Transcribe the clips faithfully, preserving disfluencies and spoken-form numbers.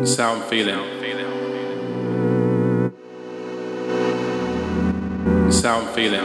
That's how I'm feeling. That's how I'm feeling.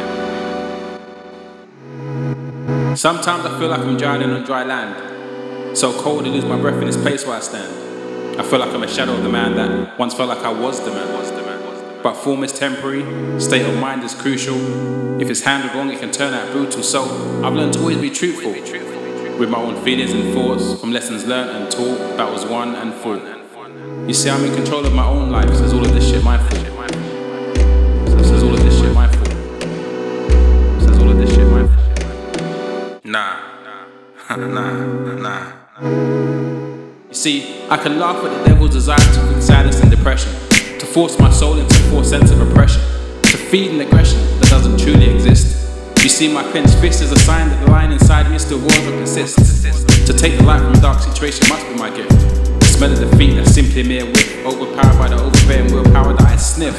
Sometimes I feel like I'm drowning on dry land, so cold I lose my breath in this place where I stand. I feel like I'm a shadow of the man that once felt like I was the man. But form is temporary, state of mind is crucial. If it's handled wrong, it can turn out brutal. So I've learned to always be truthful with my own feelings and thoughts, from lessons learned and taught, battles won and fought. You see, I'm in control of my own life, so is all of this shit my fault? So is all of this shit my fault? So is all of this shit my fault? Nah, nah, nah. You see, I can laugh at the devil's desire to bring sadness and depression, to force my soul into a false sense of oppression, to feed an aggression that doesn't truly exist. You see, my clenched fist is a sign that the lion inside me still roars and persists. To take the light from a dark situation must be my gift. The smell of defeat that's simply a mere whiff, overpowered by the overbearing willpower that I sniff.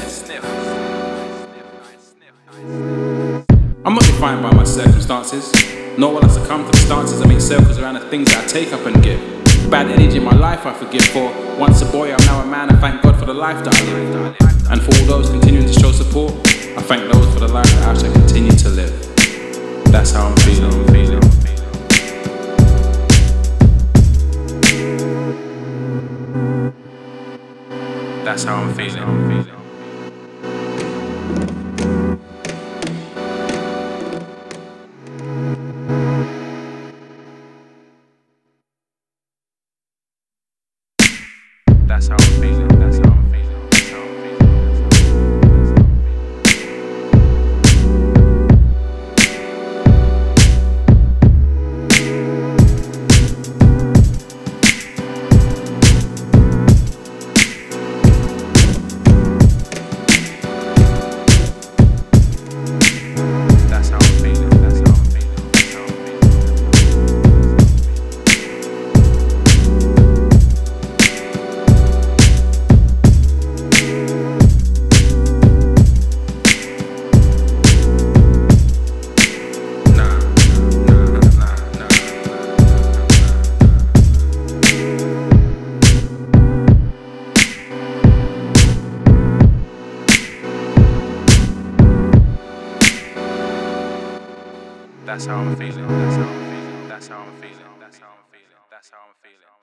I'm not defined by my circumstances, nor will I succumb to the stances that make circles around the things that I take up and give. Bad energy in my life I forgive for. Once a boy, I'm now a man. I thank God for the life that I live. And for all those continuing to show support, I thank those for the life that I shall continue to live. That's how I'm feeling, I'm feeling. That's how I'm feeling, I'm feeling. That's how I'm feeling, that's how I'm feeling, that's how I'm feeling. That's how I'm feeling, that's how I'm feeling, that's how I'm feeling, that's how I'm feeling, that's how I'm feeling.